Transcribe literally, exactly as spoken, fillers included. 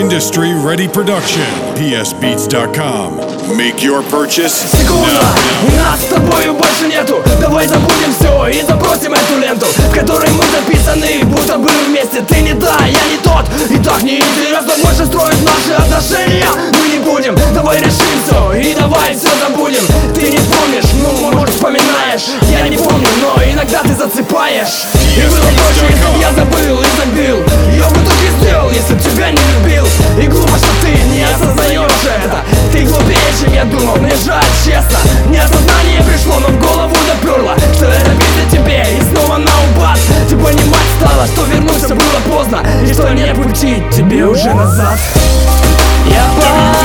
Industry Ready Production. P S Beats dot com. Make your purchase Секунда, now. нас с тобою больше нету. Давай забудем все и забросим эту ленту, в которой мы записаны, будто бы вместе. Ты не та, я не тот, и так неинтересно больше строить наши отношения. Мы не будем, давай решим все и давай все забудем. Ты не помнишь, ну может вспоминаешь. Я не помню, но иногда ты засыпаешь. И было проще, если б я забыл и забил. Я бы так и сделал, если б тебя не любил. И глупо, что ты не осознаешь это. Ты глупее, чем я думал, мне жаль, честно. Неосознание пришло, но в голову доперло, что это беда тебе и снова на упад. Ты понимать стала, что вернуться было поздно, и что нет пути тебе уже назад. Я